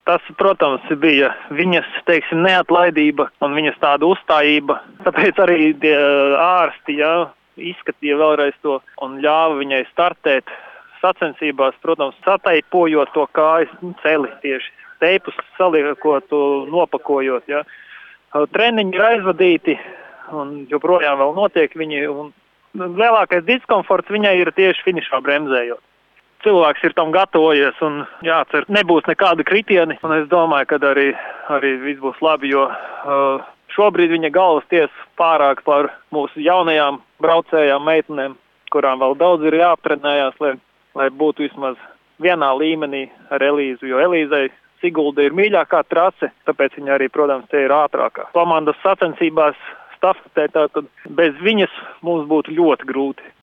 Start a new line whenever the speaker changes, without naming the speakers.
Tas, protams, bija viņas, neatlaidība un viņas tāda uzstājība. Tāpēc arī tie ārsti, izskatīja vēlreiz to un ļāva viņai startēt sacensībās, protams, sataipojot to kājas celi tieši, teipus saliekot, nopakojot, Treniņi ir aizvadīti un joprojām vēl notiek viņi, un lielākais diskomforts viņai ir tieši finišā bremzējot. Cilvēks ir tam gatavojies un jācer, nebūs nekāda kritieni, un es domāju, ka arī viss būs labi, jo šobrīd viņa galvas tiesa pārāk par mūsu jaunajām braucējām meitenēm, kurām vēl daudz ir jāaptrenējās, lai būtu vismaz vienā līmenī ar Elīzu, jo Elīzai Sigulda ir mīļākā trase, tāpēc viņa arī, protams, te ir ātrākā. Komandas sacensībās stafetē, tātad bez viņas mums būtu ļoti grūti.